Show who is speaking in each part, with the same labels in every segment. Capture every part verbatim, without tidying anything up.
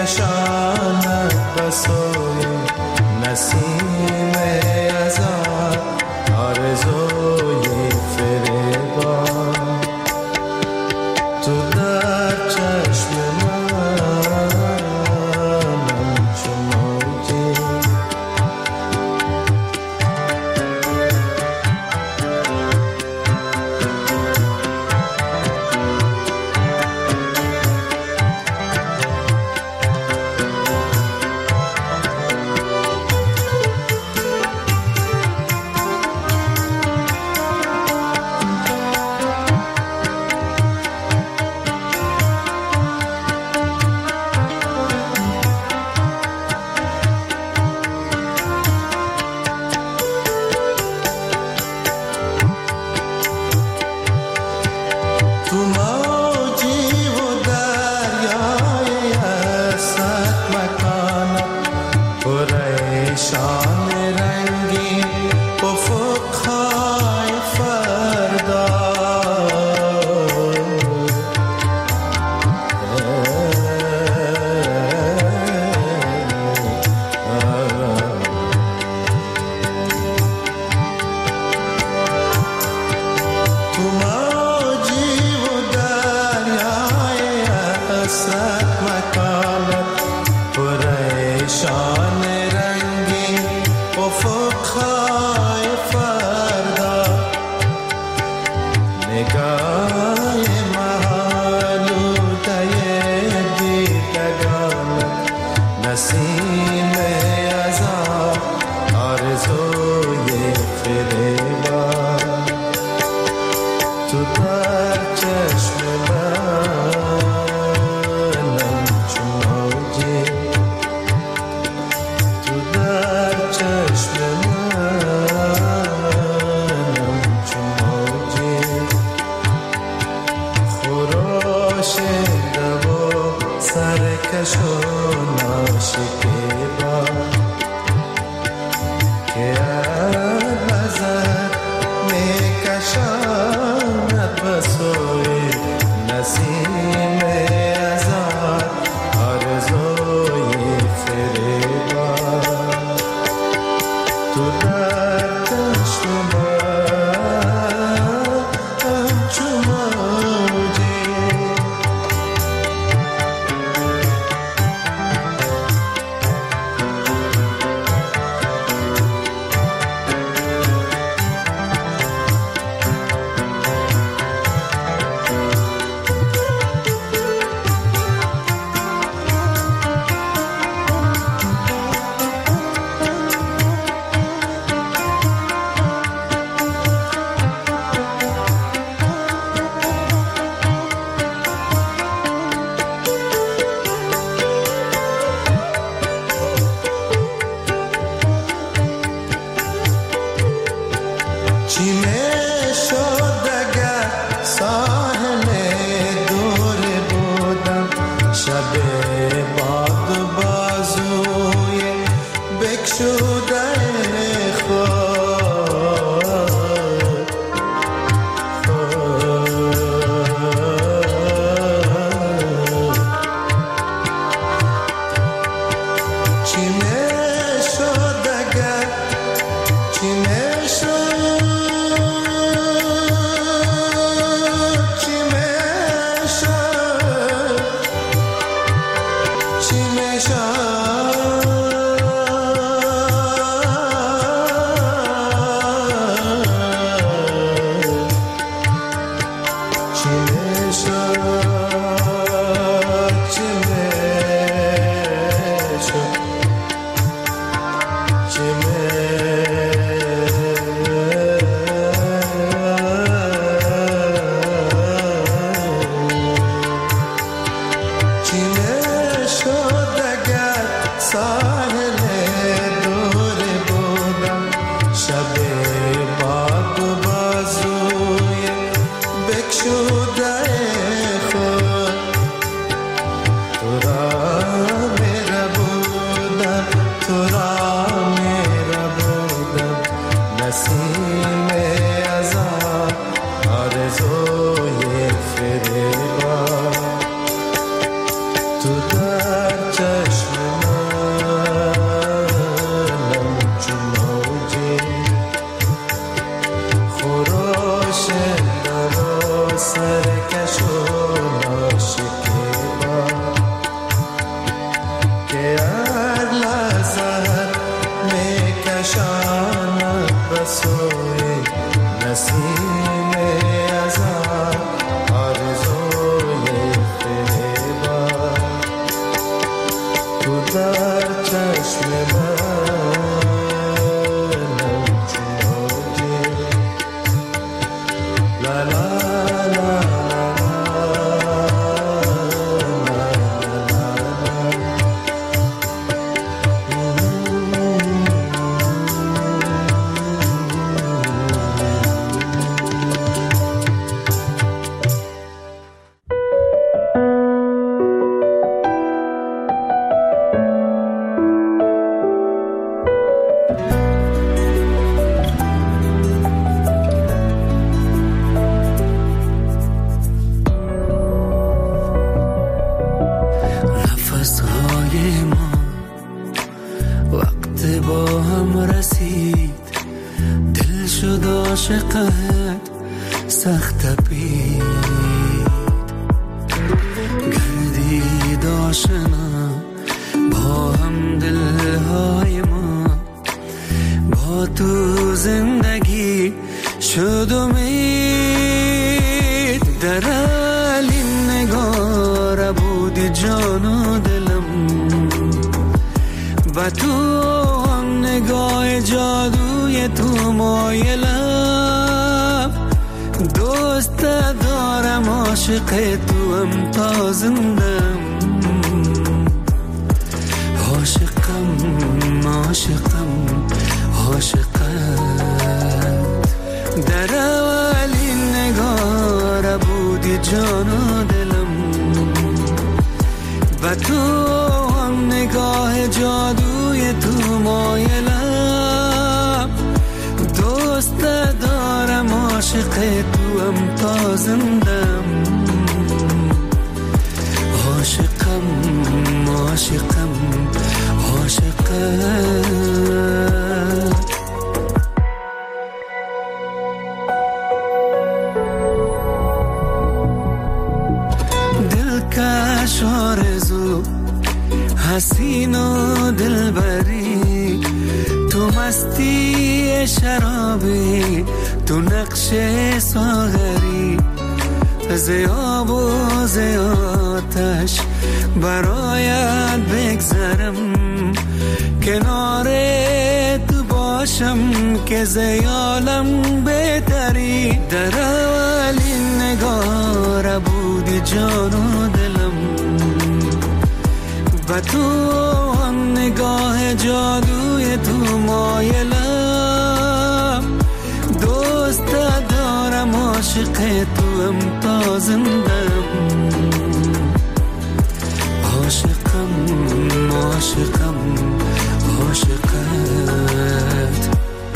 Speaker 1: میکشاند به سوی نسیم ازاد آرزوی فریبان. تو در چشم منم چو موجی، تو موجی و دریای اسد مکانت، پریشان رنگین افقهای فردا. تو موجی و دریای اسد مکانت، پریشان رنگین افقهای فردا. نگاه محالوده دیدگانت، نسیم ازاد آرزوی فریبان. تو در چشم منم چو موجی، تو در چشم منم چو موجی. خورشیده و سرکش و ناشکیبان، که از میکشاند به سوی نسیم ازاد آرزوی فریبان. تو در چشم منم چو موجی، چی میشد اگر ساحل دور بودم، شب باد و بازوی بکشوده خود. چی میشد اگر، چی میشد، چی میشد، چی میشد، چی میشد، چی میشد، چی میشد اگر ساحل دور بودم، شب باد و بازوی بکشوده خود. تو را میره بودم، تو را میره بودم، نسیم ازاد آرزوی فریبان. تو در چشم سوی نسیم ازان آرزوی فریبا تو در چشم من چوجی لا لا لا عاشقت سخت پید گردید آشنا با هم دلهای ما با تو زندگی شد امید در علی نگار بودی جان و دلم و تو هم نگاه جادوی تو مایلم دوست دارم عاشق تو هم تا زندم عاشقم عاشقم عاشقم در اولی نگار بودی جان و دلم و تو هم نگاه جادوی تو مایلم دوست دارم عاشق تو هم تا زندم عاشقم عاشقم عاشقم دلکش آرزو حسین و دلبری تو مستی شرابی تو نقش ساغری ز آب و ز آتش برایت بگذرم کنار تو باشم که ز عالم بهتری در اولی نگار بودی جان و دلم و تو هم نگاه جادوی تو مایلم دوست دارم عاشق تو هم تا زندم عاشقم عاشقم عاشقت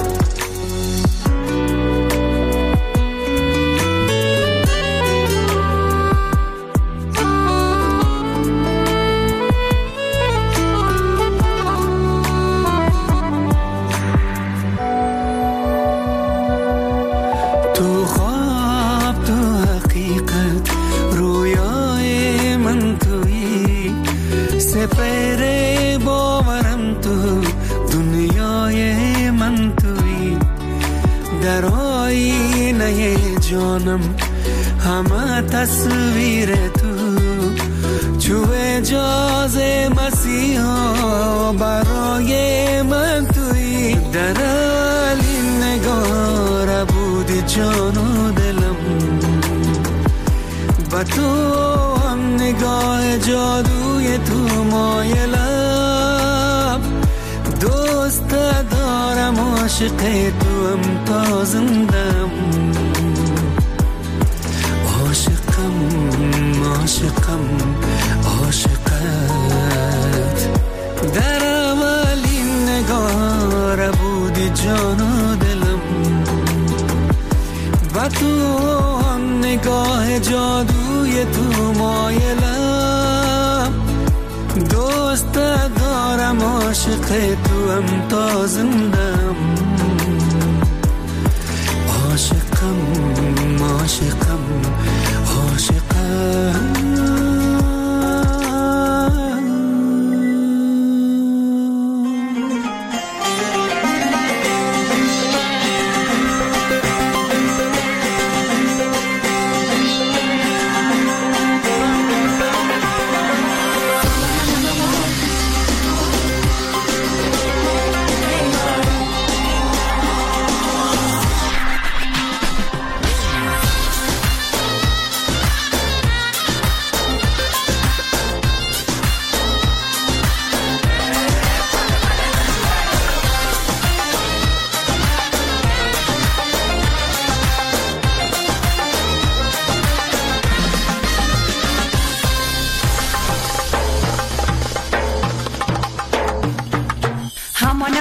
Speaker 1: سپر باورم تو دنیای من توی در آینه جانم همه تصویر تو چو اجاز مسیحا برای من توی در علی نگار بودی جان و دلم و تو هم نگاه جادوی تو مایلم دوست دارم عاشق تو هم تا زندم عاشقم عاشقم عاشقت در اولی نگار بودی جان و دلم و تو هم نگاه جادوی تو مایلم دوست دارم عاشق تو هم تا زندم عاشقم عاشقم عاشقم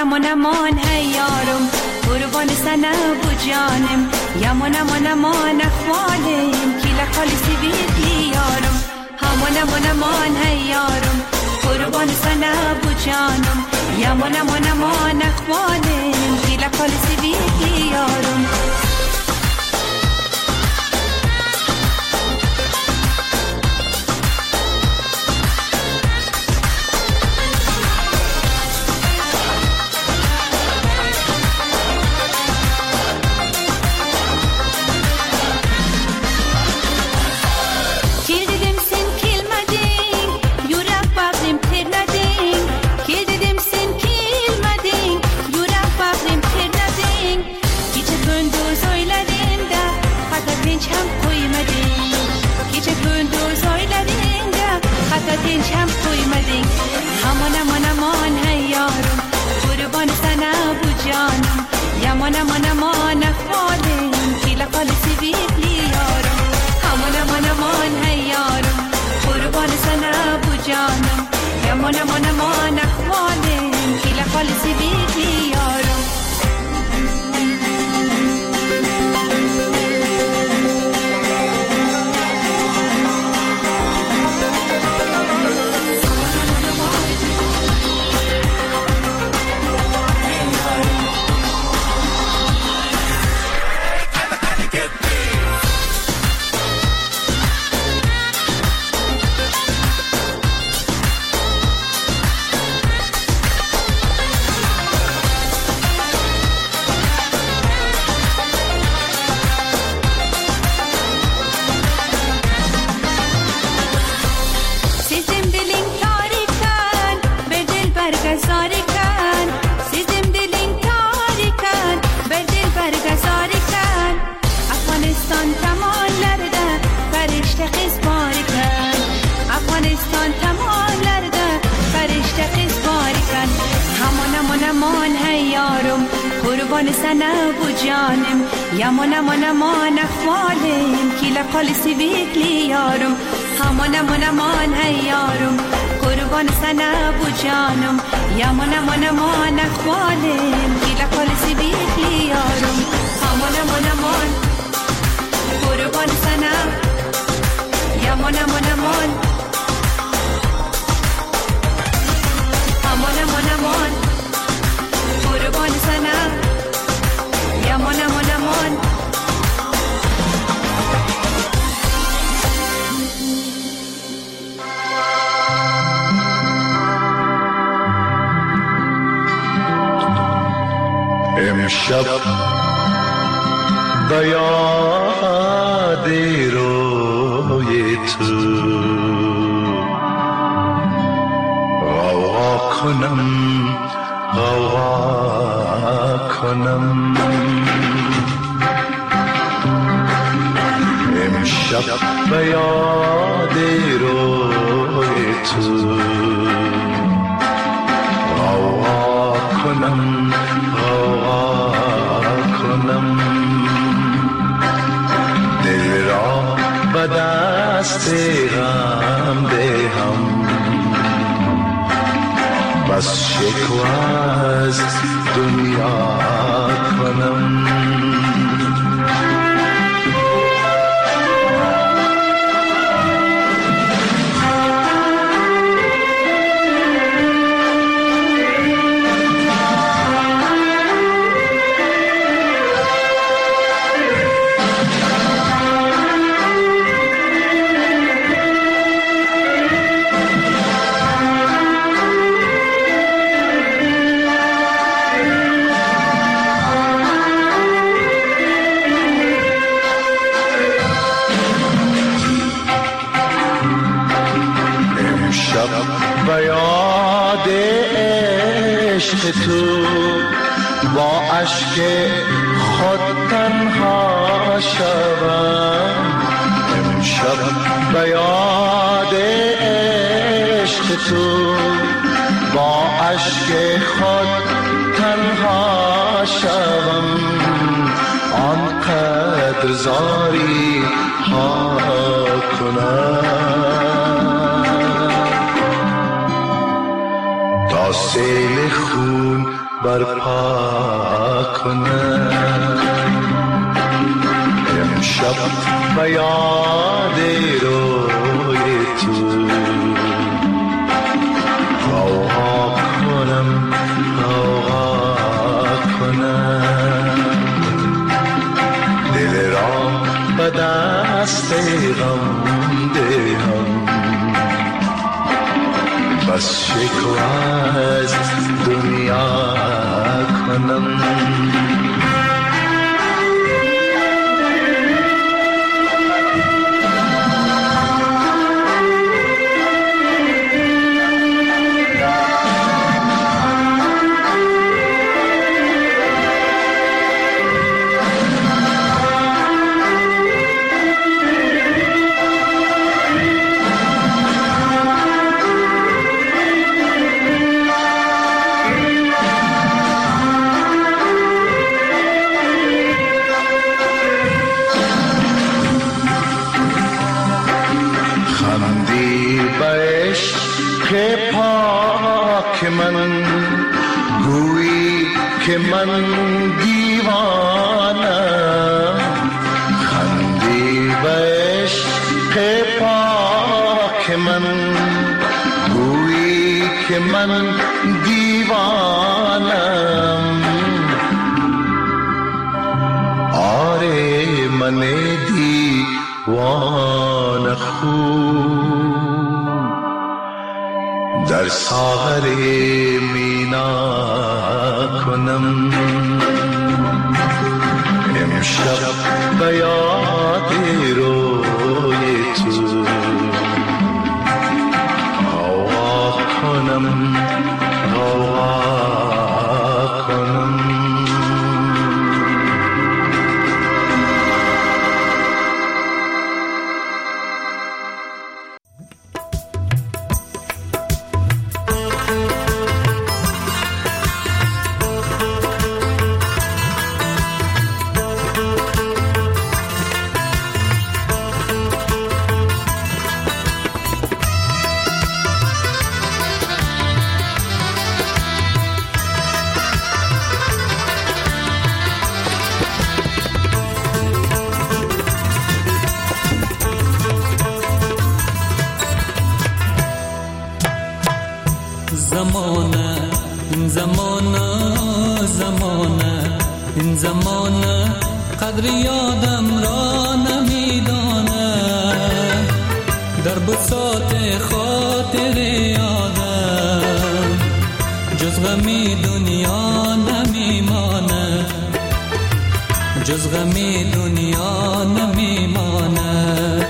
Speaker 2: امان امان هی یارم قربان سنه بو جانم یمان امان امان اخوالم کیلا خالی سیبیدی یارم امان امان امان هی یارم قربان سنه بو جانم یمان امان امان اخوالم کیلا خالی سیبیدی یارم دلشم قیمدی امان امان امان هی یارم قربان سنه بو جانم یمان امان امان اخوالم کیلا خالی سیبیدی یارم امان امان امان هی یارم قربان سنه بو جانم یمان امان امان اخوالم کیلا خالی سیبیدی یارم قربان سنه بو جانم یمان امان امان اخوالم کیلا خالی سیبیدی یارم امان امان امان هی یارم قربان سنه بو جانم یمان امان امان اخوالم کیلا خالی سیبیدی یارم امان امان امان قربان سنه یمان امان امان امان امان امان قربان سنه یمان امان امان
Speaker 3: امشب به یاد روی تو غوغا کنم غوغا کنم امشب به یاد روی تو غوغا کنم غوغا کنم دل را به دست غم دهم بس شکوه از دنیا کنم به یاد عشق تو با اشک خود تنها شوم امشب به یاد عشق تو با اشک خود تنها شوم آنقدر زاری ها کنم تا سیل خون برپا کنم. امشب به یاد روی تو غوغا کنم غوغا کنم. دل را به دست غم دهم، بس شکوه از دنیا کنم. من گویی که من دیوانم، خندی به عشق پاک من گویی که من دیوانم. آره من دیوان خوب در ساغر مینا کنم. امشب به یاد روی تو غوغا کنم غوغا کنم.
Speaker 1: زمانه این زمانه زمانه این زمانه قدر یادم را نمیدانه. در بساط خاطر یادم جز غمی دنیا نمیمانه، جز غمی دنیا نمیمانه.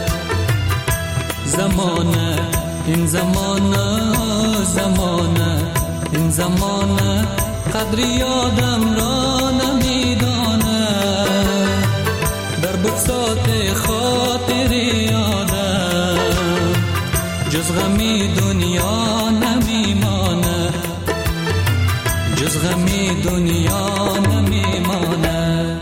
Speaker 1: زمانه این زمانه زمانه این زمانه قدر یادم را نمیدانه. در بساط خاطر یادم جز غمی دنیا نمیمانه، جز غمی دنیا نمیمانه.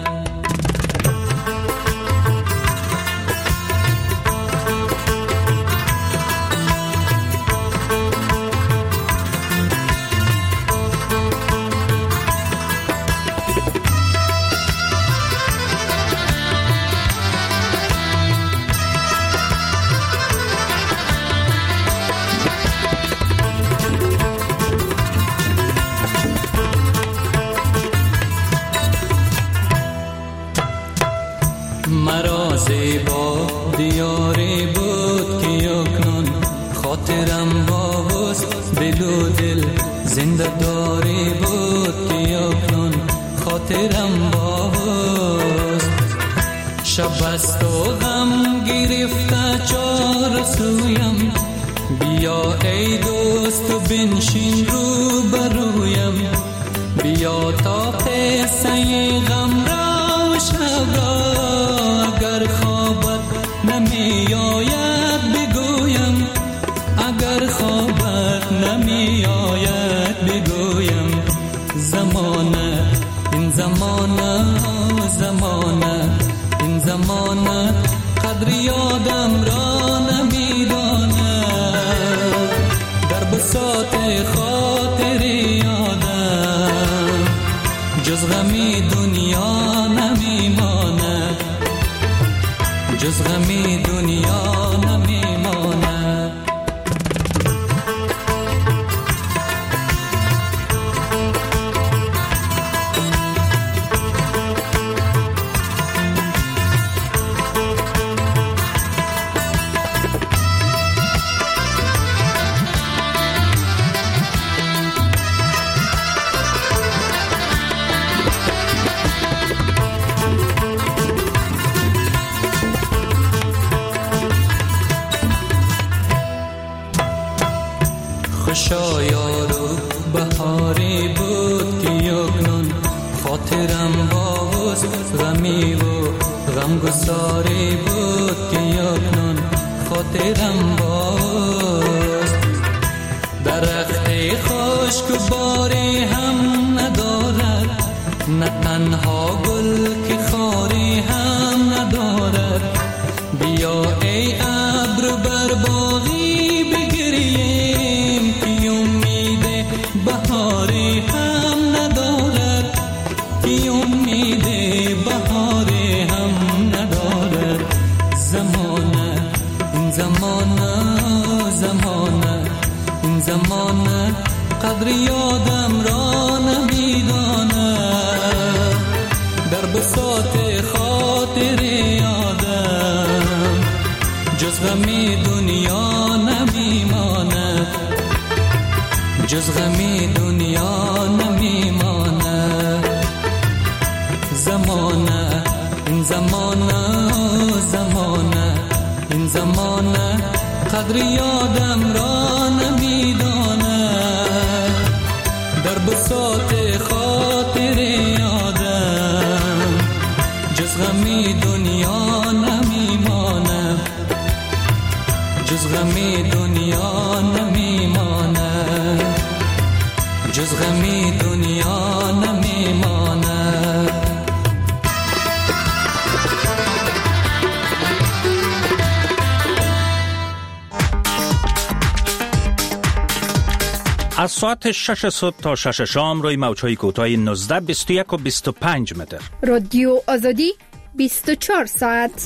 Speaker 1: مرا زیبا دیاری بود که اکنون خاطرم با وست دل و دل زنده داری بود که اکنون خاطرم با وست. شب است و غم گرفته چار سویم، بیا ای دوست و بنشین رو برویم. بیا تا قصه غم را و شب را اگر خوابت نمی آید بگویم، اگر خوابت نمی آید بگویم. زمانه این زمانه زمانه این زمانه قدر یادم را نمیدانه. در بساط خاطر یادم جز غمی دنیا نمیماند، جز غمی دنیا نمیماند. خوشا یارو بهاری بود که یکنون خاطرم باز غمی و غمگساری بود که یکنون خاطرم باز. درخت خشک و باری هم ندارد، نه تنها گل که خاری هم ندارد. بیا ای ابر بر باغی بگریم که امید بهاری هم ندارد، که امید بهاری هم ندارد. زمانه این زمانه زمانه این زمانه قدر یادم را نمیداند. در بساط خاطر یادم جز غمی دنیا نمیماند، جز غمی دنیا نمیماند. زمانه این زمانه زمانه این زمانه قدر یادم را نمیداند. در بساط خاطر یادم جز غمی دنیا نمیماند، جز غمی دنیا نمیماند، جز غمی دنیا نمیماند.
Speaker 4: از ساعت شش صبح تا شش شام روی موج‌های کوتاه نوزده، بیست و یک و بیست و پنج متر.
Speaker 5: رادیو آزادی بیست و چهار ساعت.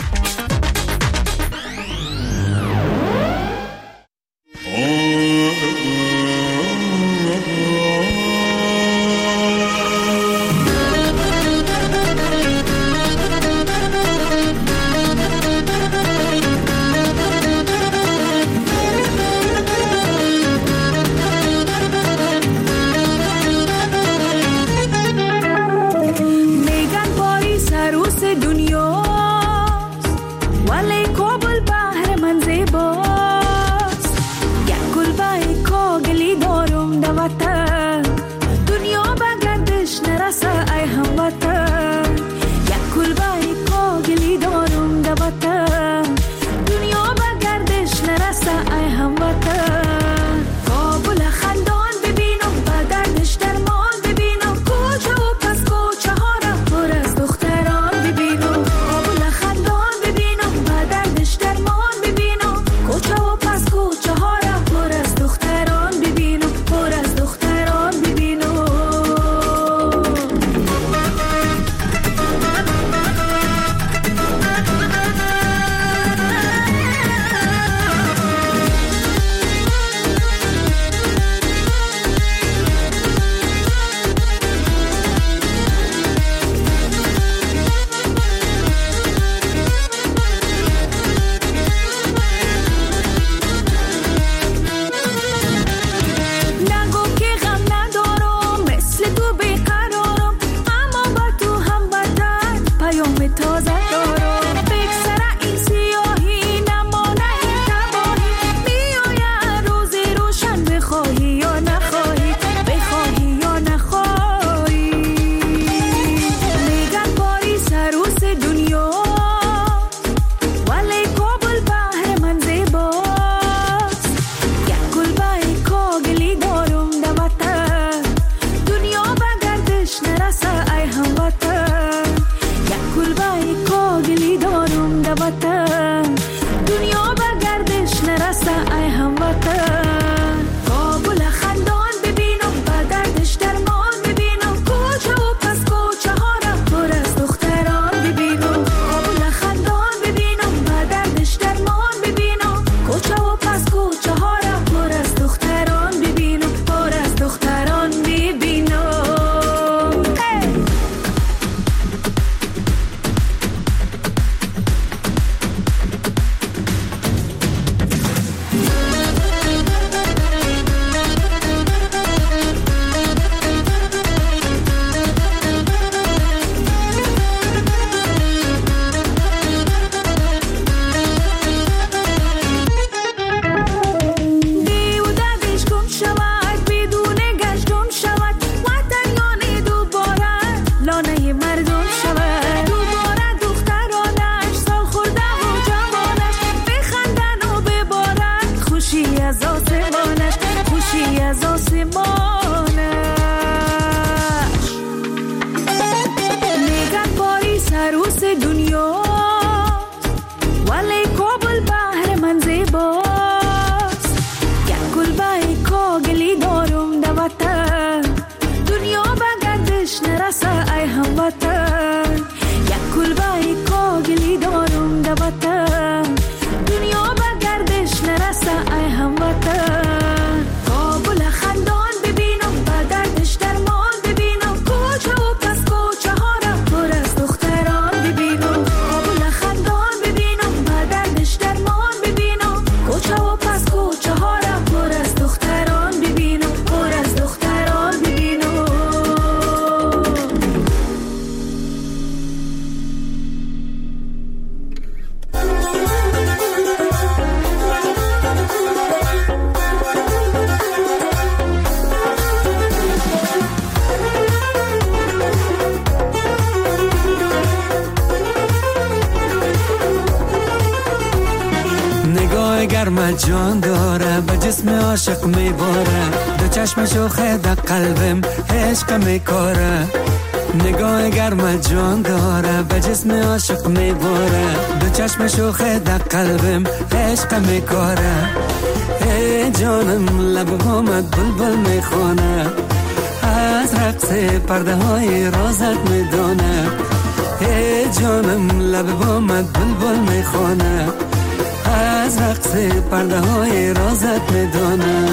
Speaker 1: گرمت جان داره به جسم عاشق میباره دو چشم شوخه در قلبم عشق میکاره نگاه گرمت جان داره به جسم عاشق میباره دو چشم شوخه در قلبم عشق میکاره ای جانم لب بامت بلبل میخونه از رقص پرده های رازت میدونه ای جانم لب بامت بلبل میخونه از رقص پرده های رازت میدونه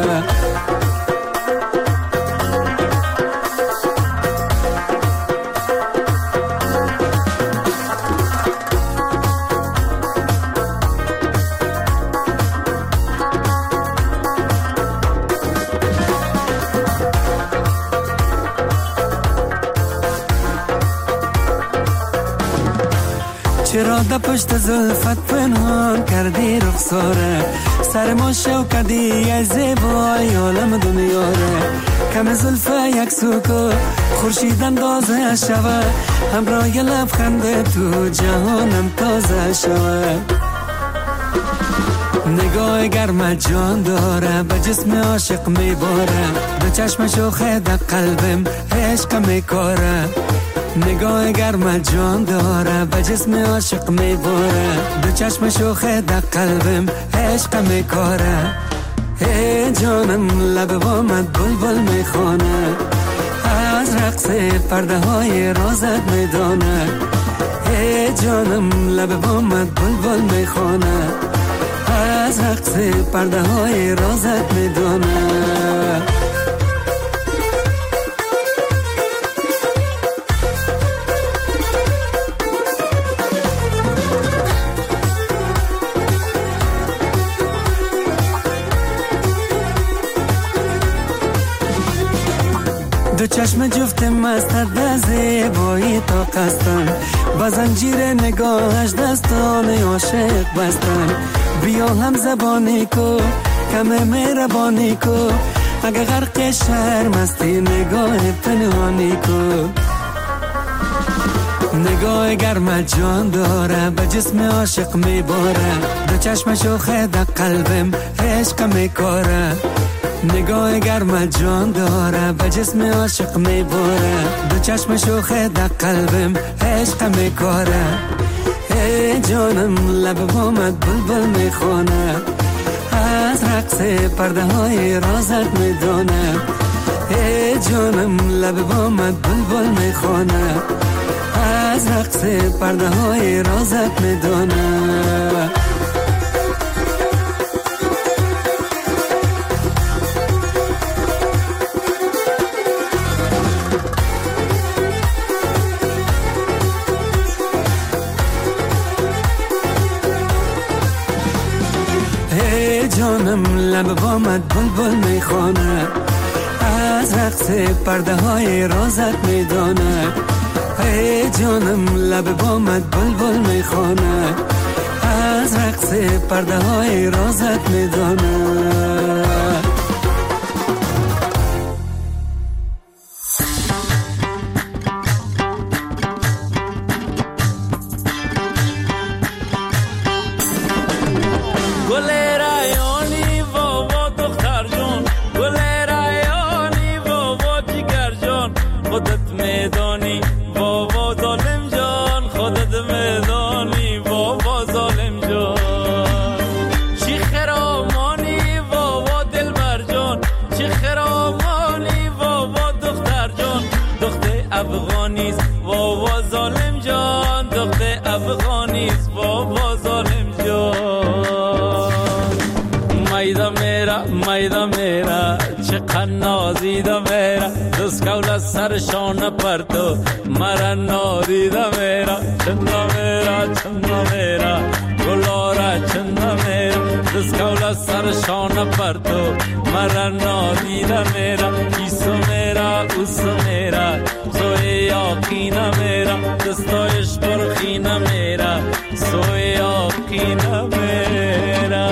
Speaker 1: چرا در پشت زلفت پنهان کردی رخساره سر ما شو کردی از زیبای عالم دنیاره کم زلف یک سوکو خورشید اندازه شوه همراه لبخند تو جهانم تازه شوه نگاه گرمت جان داره به جسم عاشق میباره دو چشم شوخه در قلبم عشق میکاره نگاه گرمت جان داره به جسم عاشق میباره دو چشم شوخه در قلبم عشق میکاره ای جانم لب بامت بلبل میخونه از رقص پرده های رازت میدونه ای جانم لب بامت بلبل میخونه از رقص پرده های رازت میدونه دو چشم جفت مستت به زیبایی تا قستن با زنجیر نگاهش دستان عاشق بستن بیا هم زبانی کو کم مهربانی کو اگه غرق شرم هستی نگاه پنهانی کو نگاه گرمت جان داره به جسم عاشق میباره دو چشم شوخه در قلبم عشق میکاره نگاه گرمت جان داره به جسم عاشق میباره دو چشم شوخه در قلبم عشق میکاره ای جانم لب بامت بلبل میخونه از رقص پرده های رازت میدونه ای جانم لب بامت بلبل میخونه از رقص پرده های رازت میدونه جانم لب بامت بلبل میخونه از رقص پرده های رازت میدونه ای جانم لب بامت بلبل میخونه از رقص پرده های رازت میدونه سرشان پر تو مرا نادیده میرا چندا میرا چندا میرا گلارا چندا میرا دستگولا سرشان پر تو مرا نادیده میرا ایسو میرا اوسو میرا سوی یاقینا میرا دستایش برخینا میرا سوی یاقینا میرا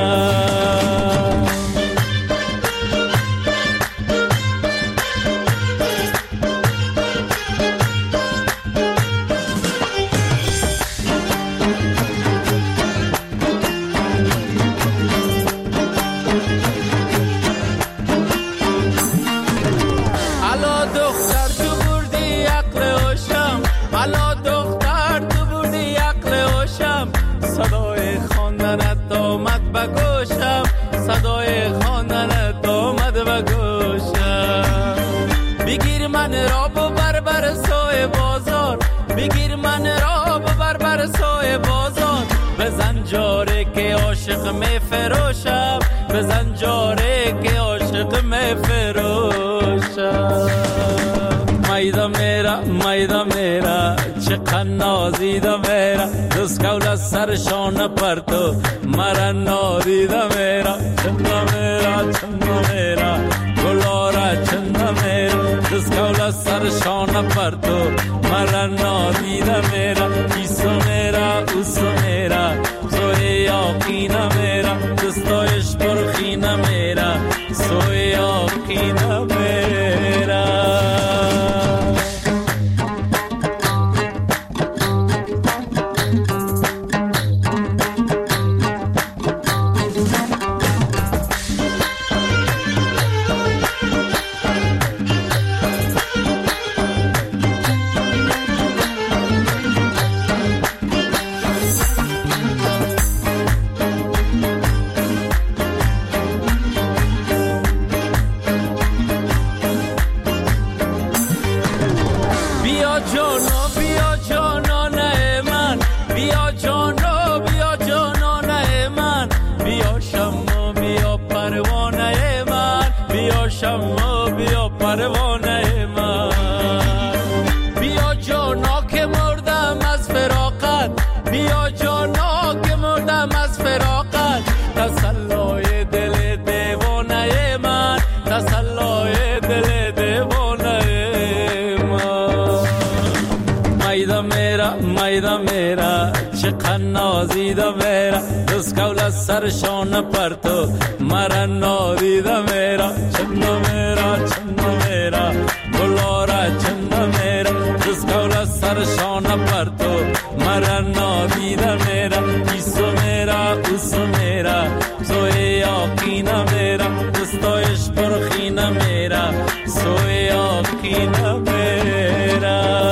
Speaker 6: بگیر من را ببر بر سوی بازار، بگیر من را ببر بر سوی بازار، بزن جاره که عاشق می فروشم، بزن جاره که عاشق می فروشم. میدا میرا میدا میرا چقدر نازیدا میرا، دست کول سرشان پر تو مرا نادیدا میرا. چندا میرا چندا میرا گلارا چندا میرا، دست کول سرشان پر تو مرا نادیدا میرا. ایسو میرا اوسو میرا سوی آقینا میرا، دستایش پرخینا میرا سوی آقینا میرا. میدا میرا چقدر نازیدا میرا، دست کول سرشان پر تو مرا نادیدا میرا. چندا میرا چندا میرا گلارا چندا میرا، دست کول سرشان پر تو مرا نادیدا میرا. ایسو میرا اوسو میرا سوی آقینا میرا، دستایش پرخینا میرا سوی آقینا میرا.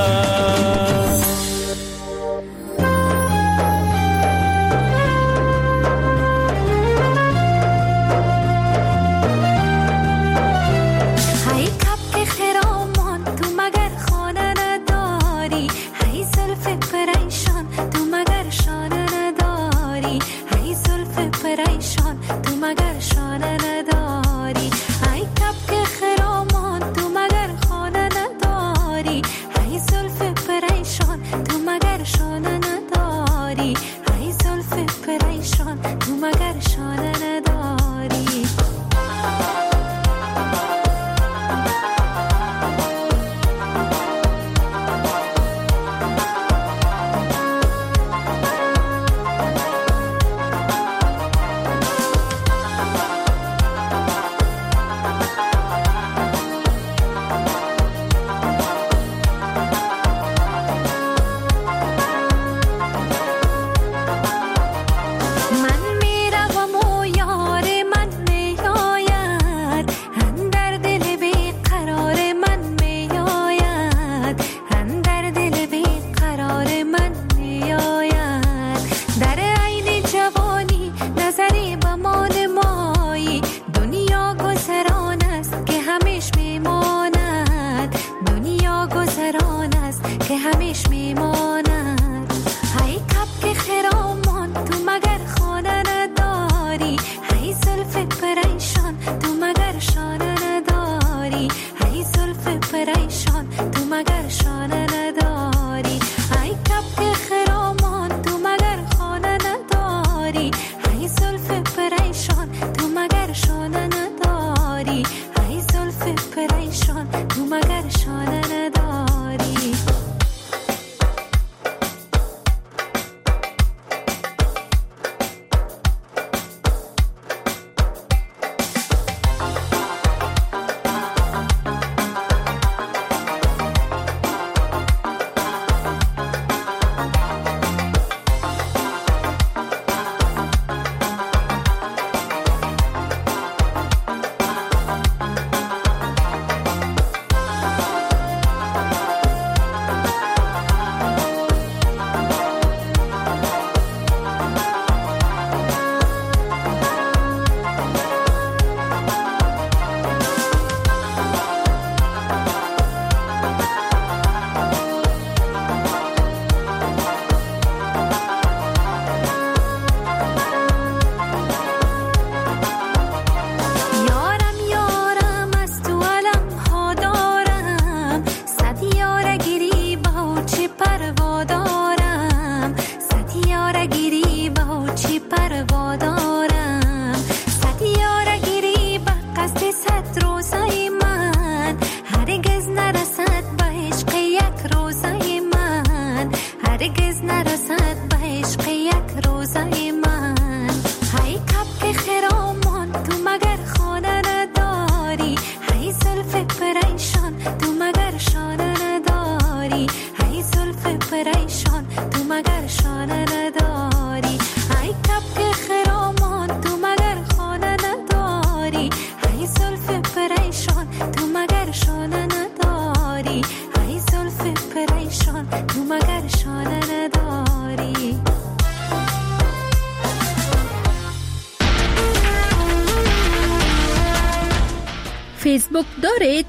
Speaker 5: فیسبوک دارید؟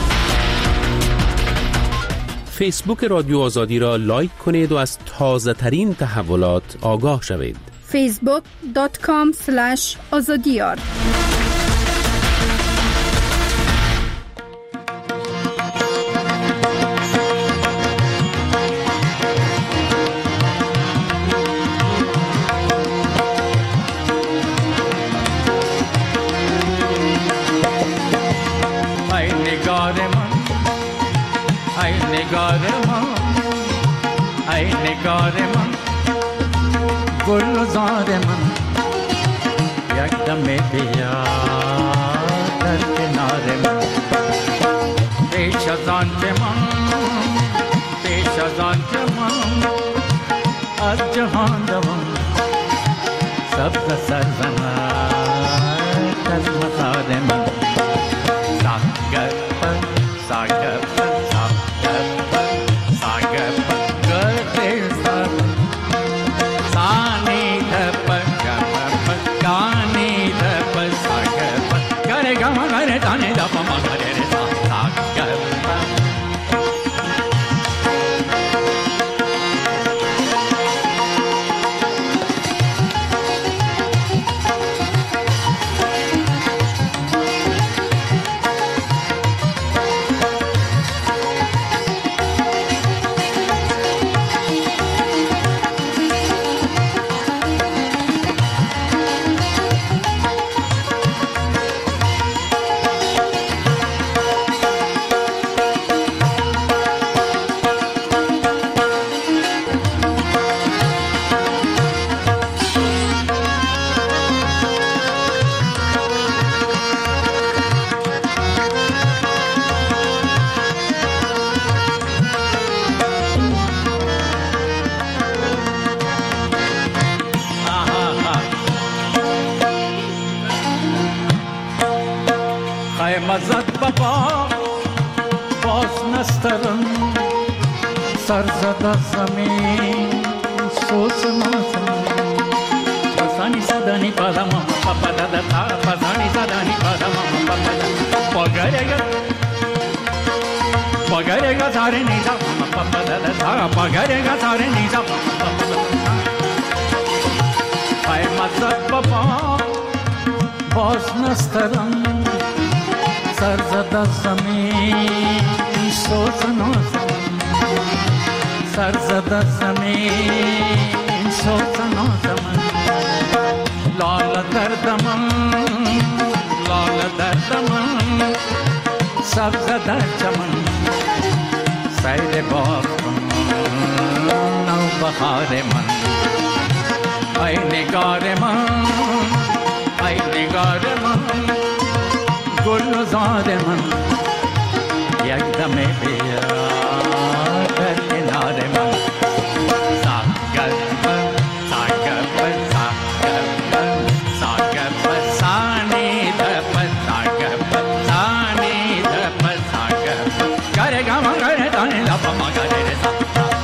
Speaker 7: فیسبوک رادیو آزادی را لایک کنید و از تازه ترین تحولات آگاه شوید.
Speaker 5: فیسبوک دات کام اسلش آزادیار.
Speaker 6: ای نگار من گلزار من یک دم بیا در کنار من پیش از آن که من پیش از آن که من از جهان دوم سبز سرزنت از مخار من ساگر پر ساگر پر مزد بابا باز نسترم سرزده زمین سوز نازم پسانی صدانی پادم پاپا دادا تا پسانی صدانی پادم پاپا دادا پگرگا پگرگا ساره نیزا پاپا دادا تا پگرگا ساره نیزا پاپا دادا ای مزد بابا باز نسترم سرزده زمین سوز نازم سرزده زمین سوز نازم لال دردم لال دردم سبز در چمن سیر باغ نو بهار من ای نگار من ای نگار من گلزار من یک دم بیا در کنار من ساگر پر ساگر پر ساگر پر ساگر پر سانی در پر ساگر پر سانی در پر ساگر پر گره گما گره دانی لپا ما گره ساگر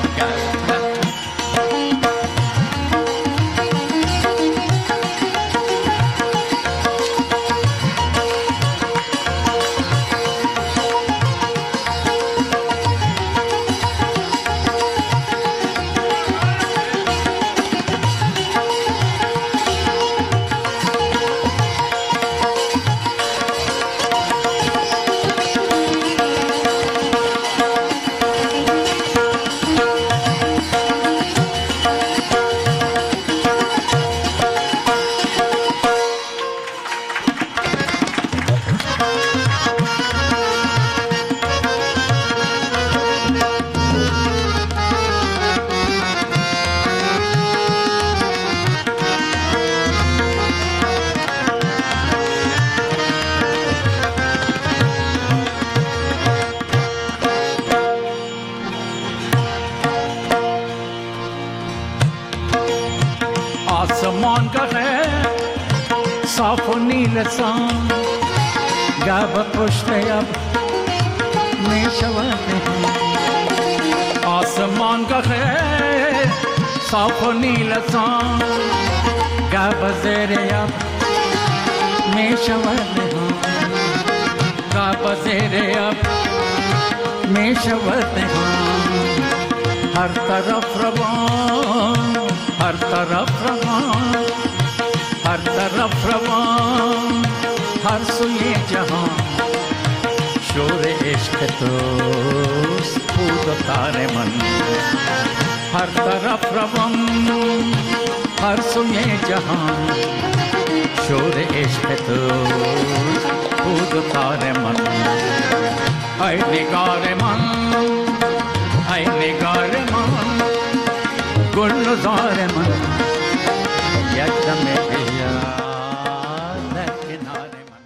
Speaker 6: آسمان گره صاف و نیل سان گب پشت اب می شود آسمان گره صاف و نیل سان گب زیر اب می شود
Speaker 8: آنگاه بزیر اب می شود نهان هر طرف روان هر طرف روان هر طرف روان هر سوی جهان شور عشق توست بود و تار من هر طرف روان هر سوی جهان شور عشق توست بود و تار من ای نگار من ای نگار من گل زار من یک دم بیا در کنار من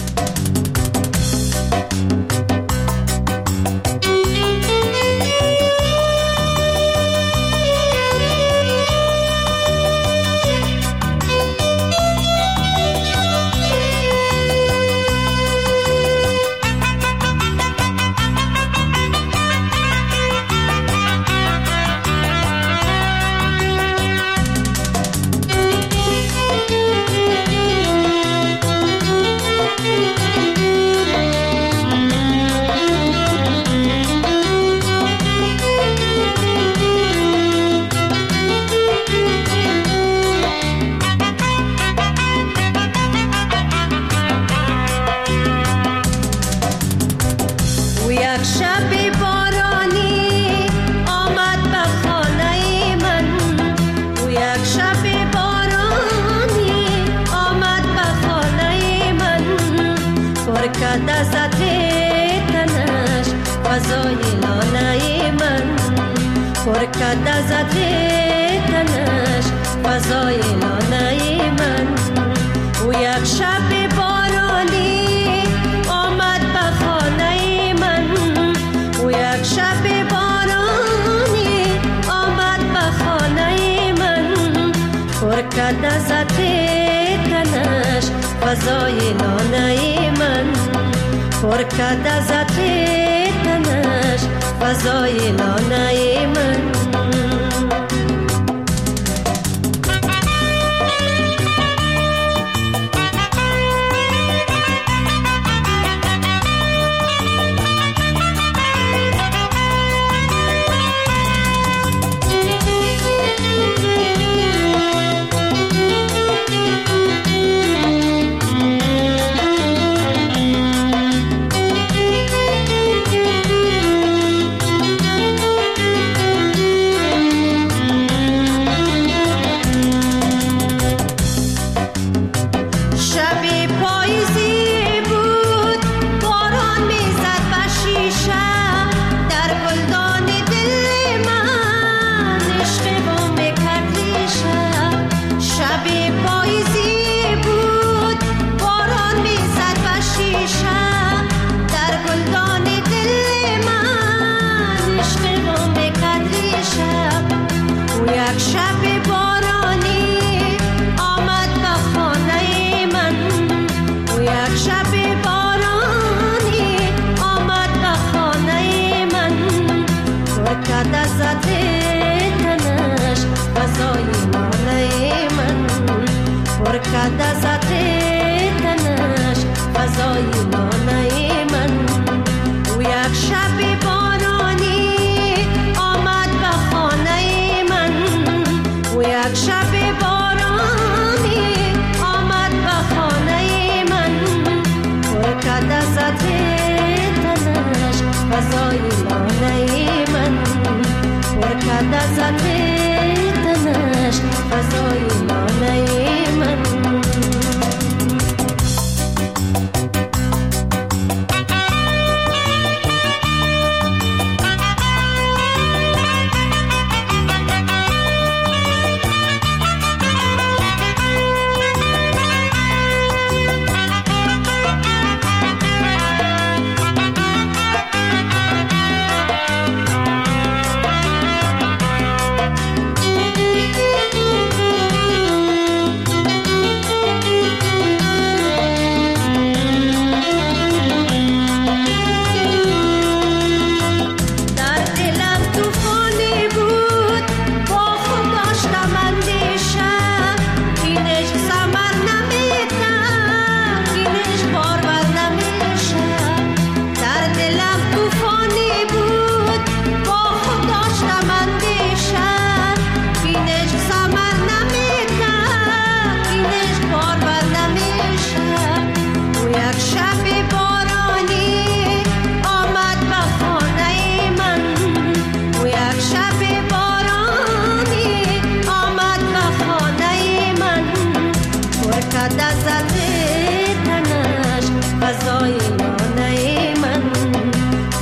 Speaker 9: فضای لانه من پر کرد از عطر تنش فضای لانه من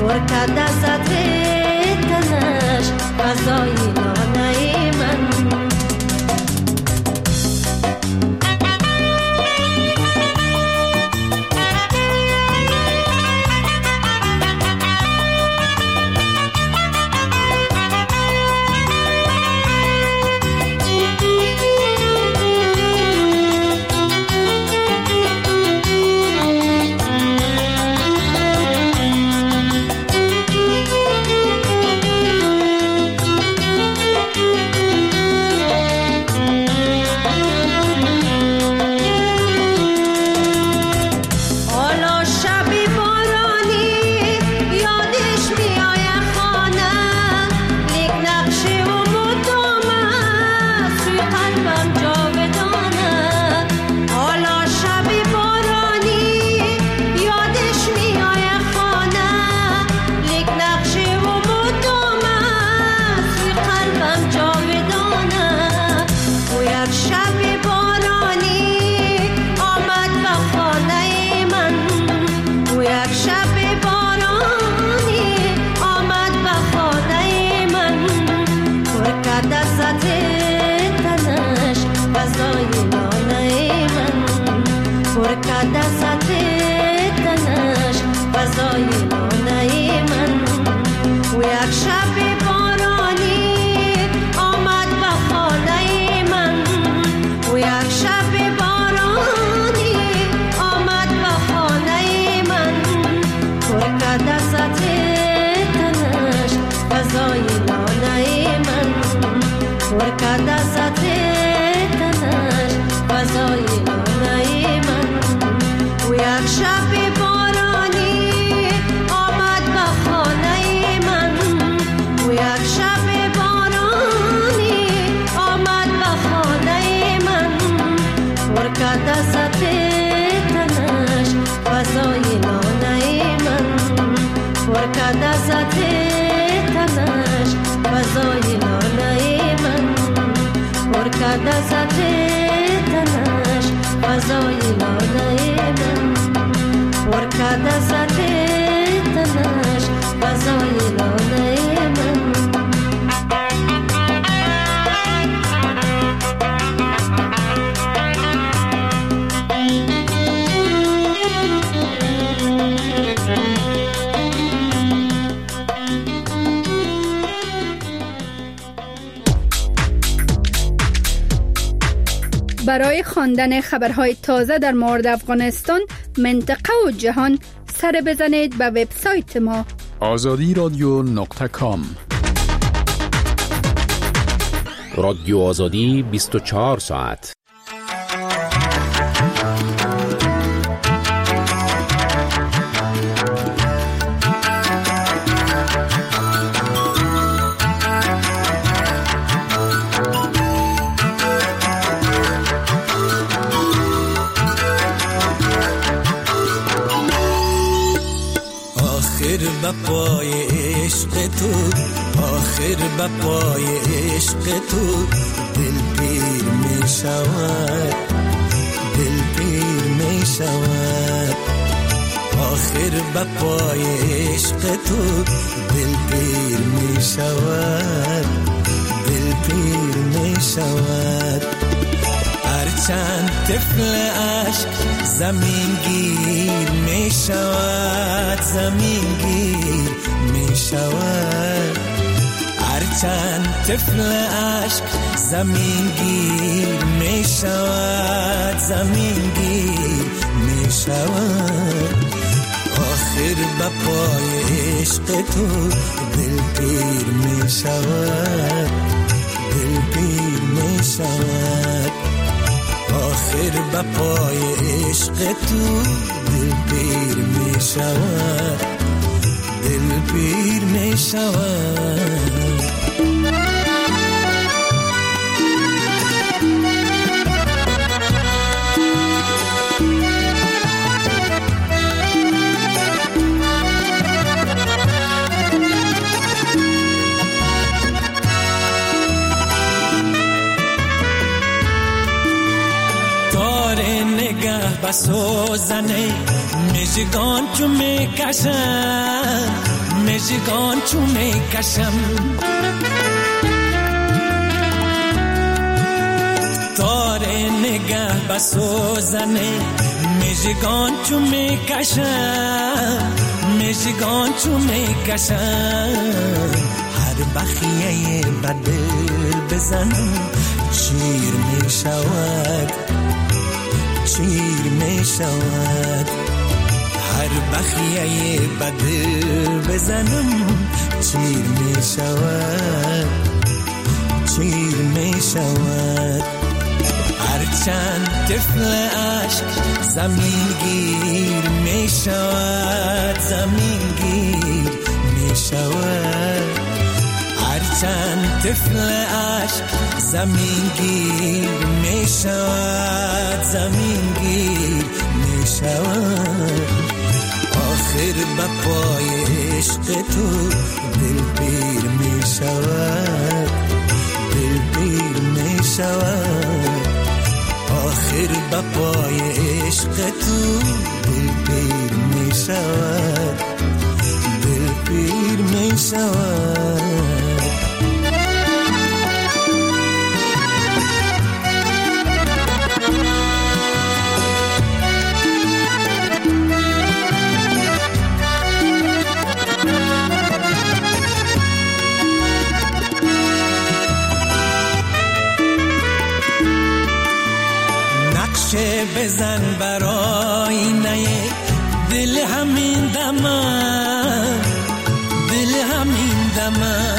Speaker 9: پر کرد از عطر تنش فضای لانه من.
Speaker 5: برای خواندن خبرهای تازه در مورد افغانستان، منطقه و جهان سر بزنید به وبسایت ما
Speaker 10: آزادی رادیو نقطه کام.
Speaker 7: رادیو آزادی بیست و چهار ساعت.
Speaker 1: به پای عشق تو، آخر به پای عشق تو دل پیر می شود، دل پیر می شود. آخر به پای عشق تو دل پیر می شود، دل پیر می شود. هرچند طفل عشق زمین گیر می شود، زمین گیر می شود. هرچند طفل عشق زمین گیر می شود، زمین گیر می شود. آخر به پای عشق تو دل پیر می شود، دل پیر می شود. آخر به پای عشق تو دل پیر می شود، دل پیر می شود. بسوزنه مژگان چو میکشن، مژگان چو میکشم تاره نگه بسوزنه مژگان چو میکشم مژگان چو میکشم هر بخیه بدل بزنم شیر میشود شیر میشود هر بخیه بدل بزنم شیر میشود شیر میشود هرچند طفل عشق زمین گیر می شود زمین گیر می شود هرچند طفل عشق زمین گیر می شود زمین گیر می شود آخر به پای عشق تو دل پیر می شود دل پیر می شود آخر با پای عشق تو دل پیر می شود دل پیر می شود بزن برای نه دل همین دمن دل همین دمن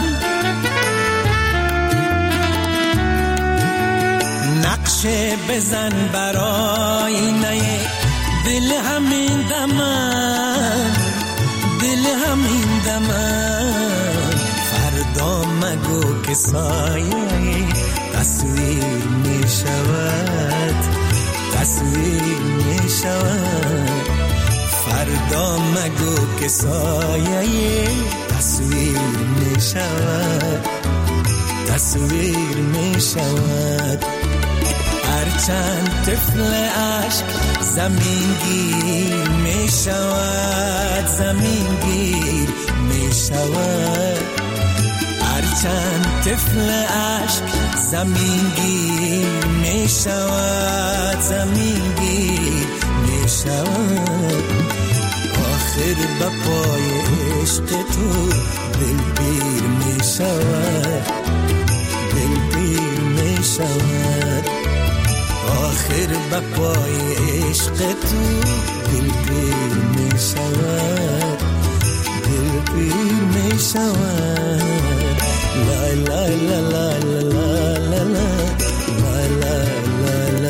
Speaker 1: نقشه بزن برای نه دل همین دمن دل همین دمن فردا مگو که سایه تصویر می شود تصویر می شود فردا مگو که سایه تصویر می شود تصویر می شود هرچند طفل عشق زمین گیر می شود زمین گیر می شود هرچند طفل عشق زمین گیر می شود زمین گیر می شود آخر به پای عشق تو دل پیر می شود دل پیر می شود آخر به پای عشق تو دل پیر می شود دل پیر می شود لا لا لا لا لا لا لا لا لا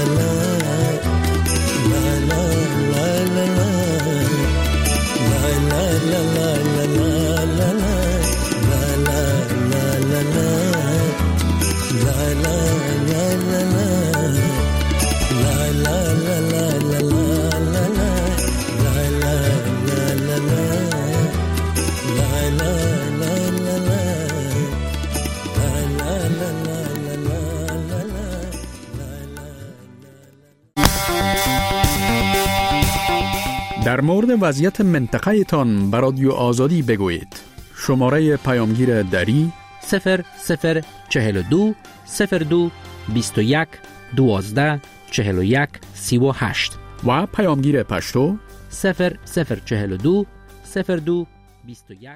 Speaker 10: در مورد وضعیت منطقه تان به رادیو آزادی بگویید. شماره پیامگیر دری
Speaker 7: صفر صفر چهل و دو صفر دو بیست و یک دوازده چهل و یک سی و هشت
Speaker 10: و پیامگیر پشتو
Speaker 7: صفر صفر چهل و دو صفر دو بیست و یک